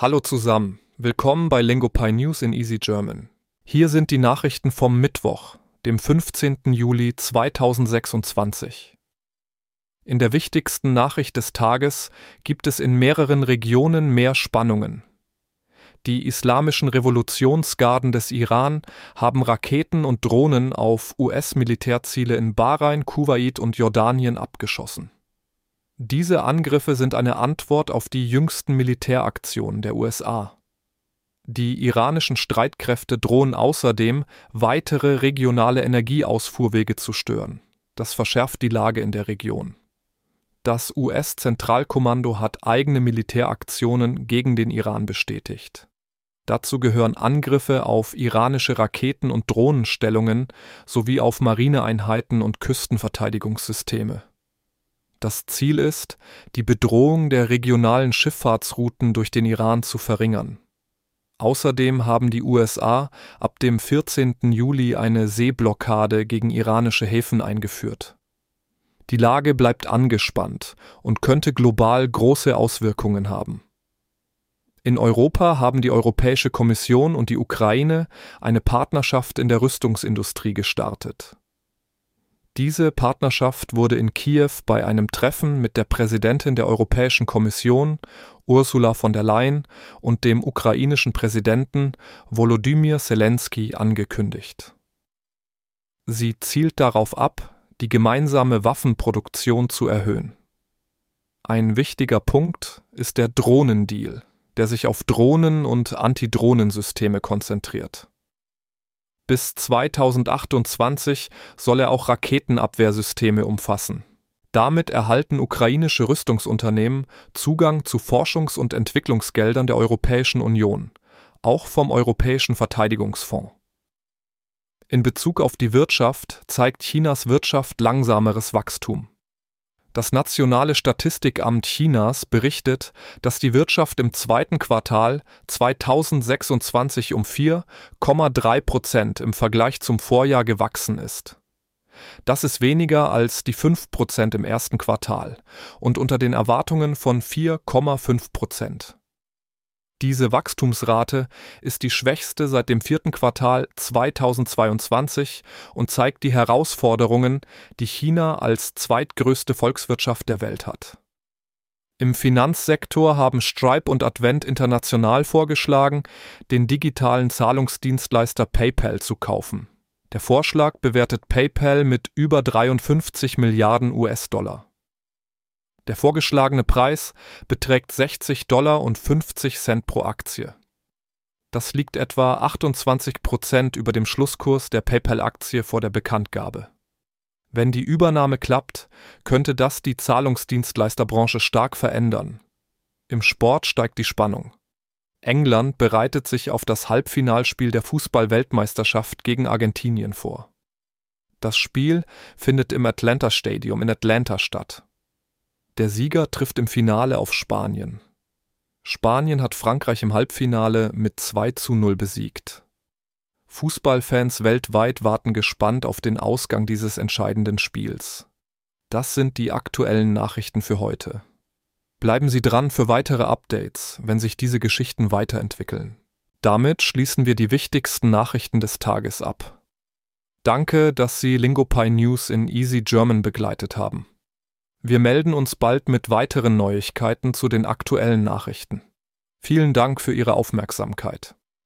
Hallo zusammen, willkommen bei LingoPie News in Easy German. Hier sind die Nachrichten vom Mittwoch, dem 15. Juli 2026. In der wichtigsten Nachricht des Tages gibt es in mehreren Regionen mehr Spannungen. Die islamischen Revolutionsgarden des Iran haben Raketen und Drohnen auf US-Militärziele in Bahrain, Kuwait und Jordanien abgeschossen. Diese Angriffe sind eine Antwort auf die jüngsten Militäraktionen der USA. Die iranischen Streitkräfte drohen außerdem, weitere regionale Energieausfuhrwege zu stören. Das verschärft die Lage in der Region. Das US-Zentralkommando hat eigene Militäraktionen gegen den Iran bestätigt. Dazu gehören Angriffe auf iranische Raketen- und Drohnenstellungen sowie auf Marineeinheiten und Küstenverteidigungssysteme. Das Ziel ist, die Bedrohung der regionalen Schifffahrtsrouten durch den Iran zu verringern. Außerdem haben die USA ab dem 14. Juli eine Seeblockade gegen iranische Häfen eingeführt. Die Lage bleibt angespannt und könnte global große Auswirkungen haben. In Europa haben die Europäische Kommission und die Ukraine eine Partnerschaft in der Rüstungsindustrie gestartet. Diese Partnerschaft wurde in Kiew bei einem Treffen mit der Präsidentin der Europäischen Kommission, Ursula von der Leyen, und dem ukrainischen Präsidenten Volodymyr Selenskyj angekündigt. Sie zielt darauf ab, die gemeinsame Waffenproduktion zu erhöhen. Ein wichtiger Punkt ist der Drohnendeal, der sich auf Drohnen und Antidrohnensysteme konzentriert. Bis 2028 soll er auch Raketenabwehrsysteme umfassen. Damit erhalten ukrainische Rüstungsunternehmen Zugang zu Forschungs- und Entwicklungsgeldern der Europäischen Union, auch vom Europäischen Verteidigungsfonds. In Bezug auf die Wirtschaft zeigt Chinas Wirtschaft langsameres Wachstum. Das Nationale Statistikamt Chinas berichtet, dass die Wirtschaft im zweiten Quartal 2026 um 4,3% im Vergleich zum Vorjahr gewachsen ist. Das ist weniger als die 5% im ersten Quartal und unter den Erwartungen von 4,5%. Diese Wachstumsrate ist die schwächste seit dem vierten Quartal 2022 und zeigt die Herausforderungen, die China als zweitgrößte Volkswirtschaft der Welt hat. Im Finanzsektor haben Stripe und Advent International vorgeschlagen, den digitalen Zahlungsdienstleister PayPal zu kaufen. Der Vorschlag bewertet PayPal mit über 53 Milliarden US-Dollar. Der vorgeschlagene Preis beträgt $60,50 pro Aktie. Das liegt etwa 28% über dem Schlusskurs der PayPal-Aktie vor der Bekanntgabe. Wenn die Übernahme klappt, könnte das die Zahlungsdienstleisterbranche stark verändern. Im Sport steigt die Spannung. England bereitet sich auf das Halbfinalspiel der Fußball-Weltmeisterschaft gegen Argentinien vor. Das Spiel findet im Atlanta Stadium in Atlanta statt. Der Sieger trifft im Finale auf Spanien. Spanien hat Frankreich im Halbfinale mit 2:0 besiegt. Fußballfans weltweit warten gespannt auf den Ausgang dieses entscheidenden Spiels. Das sind die aktuellen Nachrichten für heute. Bleiben Sie dran für weitere Updates, wenn sich diese Geschichten weiterentwickeln. Damit schließen wir die wichtigsten Nachrichten des Tages ab. Danke, dass Sie LingoPie News in Easy German begleitet haben. Wir melden uns bald mit weiteren Neuigkeiten zu den aktuellen Nachrichten. Vielen Dank für Ihre Aufmerksamkeit.